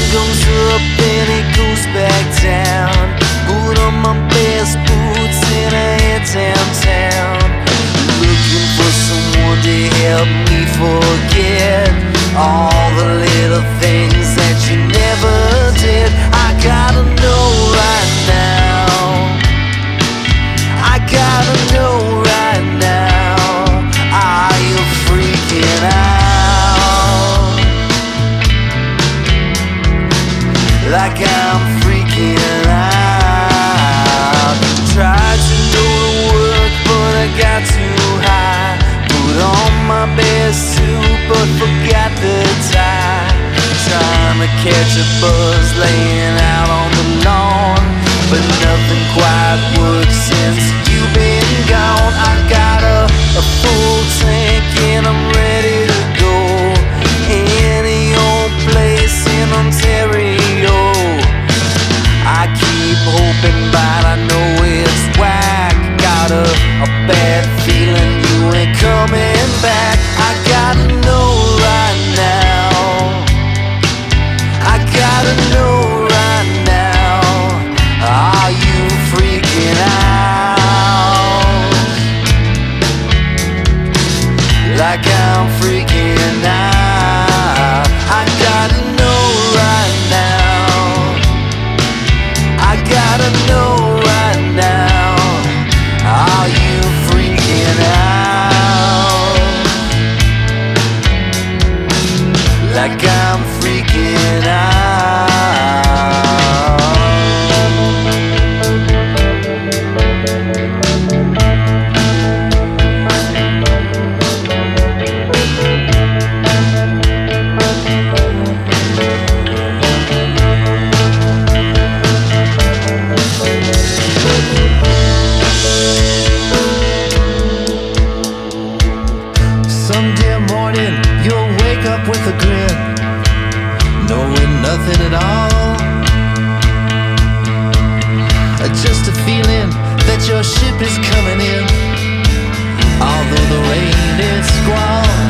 comes up and it goes back down. Put on my best boots in a hand town, looking for someone to help me forget all the little things that you never did. I gotta know right now, I gotta know right now, are you freaking out? Like I'm freaking out. Tried to do the work but I got too high. Put on my best suit but forgot the tie. Trying to catch a buzz laying out on the lawn, but nothing quite works since you've been gone. I got a full tank and I'm ready to go. Any old place in Ontario. I keep hoping but I know it's whack. Got a bad feeling you ain't coming back. I gotta know right now, I gotta know right now, are you freaking out? Like I'm freaking out. I gotta know right now, I gotta know right now, are you freaking out? Like I'm freaking out. Some dear morning you'll wake up with a grin, knowing nothing at all. Just a feeling that your ship is coming in, although the rain is squall.